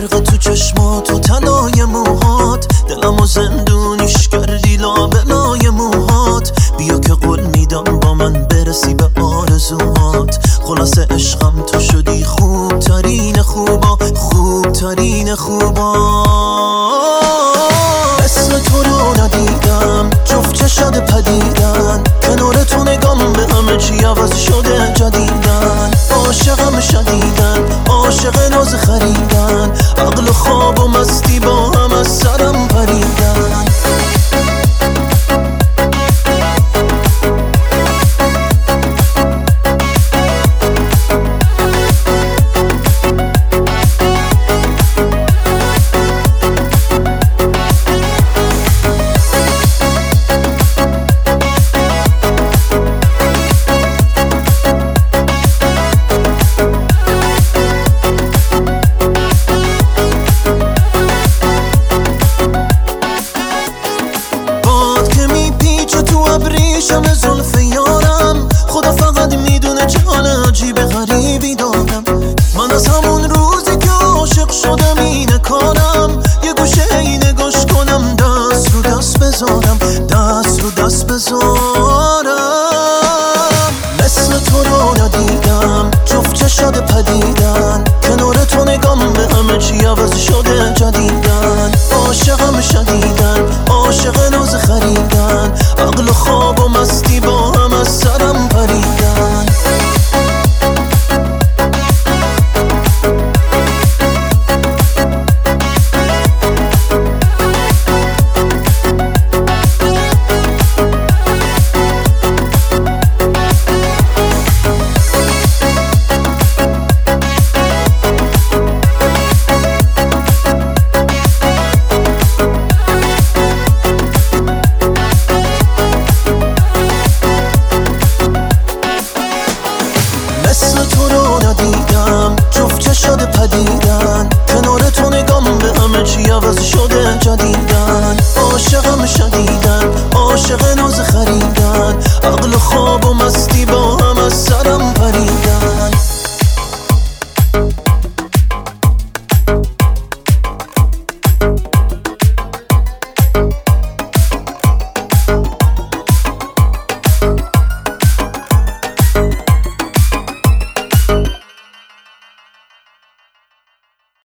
برق تو چشمات و طلای موهات، دلمو زندونیش کردی لابلای موهات. بیا که قول میدم با من برسی به آرزوهات. خلاصه عشقم تو شدی خوب ترین خوبا، خوب ترین خوبا. اسم تو رو ندیدم، جفت چشات پدیدن، کنار تو نگام به همه چی عوض شده جدیدن. عاشقم شدیدن، عاشق ناز خریدن، عقل و خواب و مستی با هم از سرم پریدن. ابریشم زلف یارم، خدا فقط میدونه چه حال عجیب غریبی دارم. من از همون روزی که عاشق شدم اینه کارم، یه گوشه اینه گوش کنم، دست رو دست بذارم، دست رو دست بذارم.